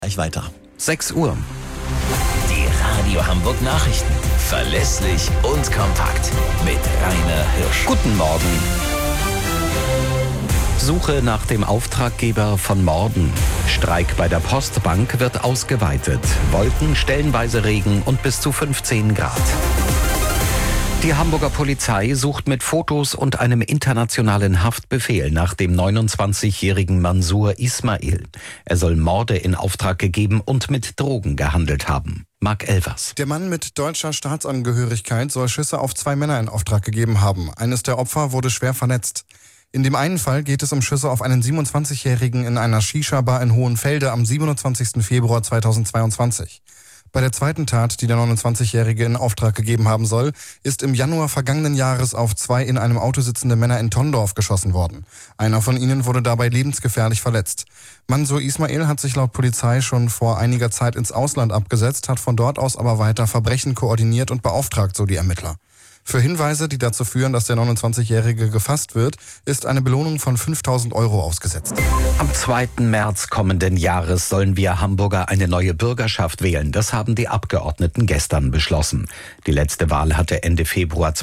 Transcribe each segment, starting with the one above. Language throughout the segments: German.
Gleich weiter. 6 Uhr. Die Radio Hamburg Nachrichten. Verlässlich und kompakt. Mit Rainer Hirsch. Guten Morgen. Suche nach dem Auftraggeber von Morden. Streik bei der Postbank wird ausgeweitet. Wolken, stellenweise Regen und bis zu 15 Grad. Die Hamburger Polizei sucht mit Fotos und einem internationalen Haftbefehl nach dem 29-jährigen Mansour Ismail. Er soll Morde in Auftrag gegeben und mit Drogen gehandelt haben. Marc Elvers. Der Mann mit deutscher Staatsangehörigkeit soll Schüsse auf 2 Männer in Auftrag gegeben haben. Eines der Opfer wurde schwer verletzt. In dem einen Fall geht es um Schüsse auf einen 27-Jährigen in einer Shisha-Bar in Hohenfelde am 27. Februar 2022. Bei der zweiten Tat, die der 29-Jährige in Auftrag gegeben haben soll, ist im Januar vergangenen Jahres auf 2 in einem Auto sitzende Männer in Tondorf geschossen worden. Einer von ihnen wurde dabei lebensgefährlich verletzt. Mansour Ismail hat sich laut Polizei schon vor einiger Zeit ins Ausland abgesetzt, hat von dort aus aber weiter Verbrechen koordiniert und beauftragt, so die Ermittler. Für Hinweise, die dazu führen, dass der 29-Jährige gefasst wird, ist eine Belohnung von 5.000 Euro ausgesetzt. Am 2. März kommenden Jahres sollen wir Hamburger eine neue Bürgerschaft wählen. Das haben die Abgeordneten gestern beschlossen. Die letzte Wahl hatte Ende Februar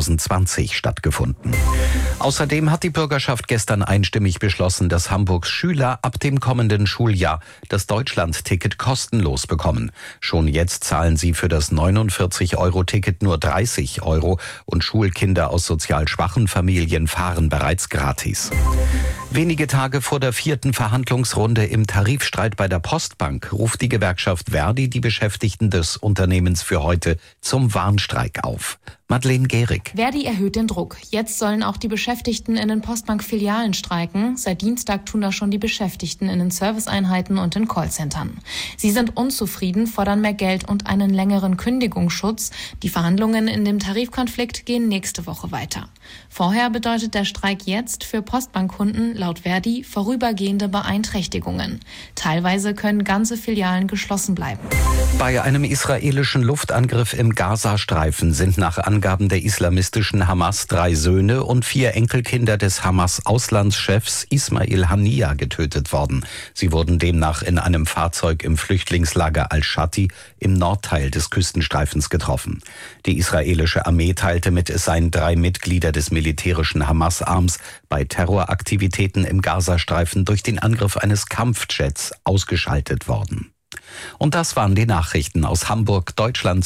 2020 stattgefunden. Außerdem hat die Bürgerschaft gestern einstimmig beschlossen, dass Hamburgs Schüler ab dem kommenden Schuljahr das Deutschland-Ticket kostenlos bekommen. Schon jetzt zahlen sie für das 49-Euro-Ticket nur 30 Euro und Schulkinder aus sozial schwachen Familien fahren bereits gratis. Wenige Tage vor der 4. Verhandlungsrunde im Tarifstreit bei der Postbank ruft die Gewerkschaft ver.di die Beschäftigten des Unternehmens für heute zum Warnstreik auf. Madeleine Gehrig. ver.di erhöht den Druck. Jetzt sollen auch die Beschäftigten in den Postbank-Filialen streiken. Seit Dienstag tun das schon die Beschäftigten in den Serviceeinheiten und in Callcentern. Sie sind unzufrieden, fordern mehr Geld und einen längeren Kündigungsschutz. Die Verhandlungen in dem Tarifkonflikt gehen nächste Woche weiter. Vorher bedeutet der Streik jetzt für Postbankkunden laut ver.di vorübergehende Beeinträchtigungen. Teilweise können ganze Filialen geschlossen bleiben. Bei einem israelischen Luftangriff im Gazastreifen sind nach Angaben der islamistischen Hamas 3 Söhne und 4 Enkelkinder des Hamas-Auslandschefs Ismail Haniyeh getötet worden. Sie wurden demnach in einem Fahrzeug im Flüchtlingslager Al-Shati im Nordteil des Küstenstreifens getroffen. Die israelische Armee teilte mit, es seien 3 Mitglieder des militärischen Hamas-Arms bei Terroraktivitäten im Gazastreifen durch den Angriff eines Kampfjets ausgeschaltet worden. Und das waren die Nachrichten aus Hamburg, Deutschland.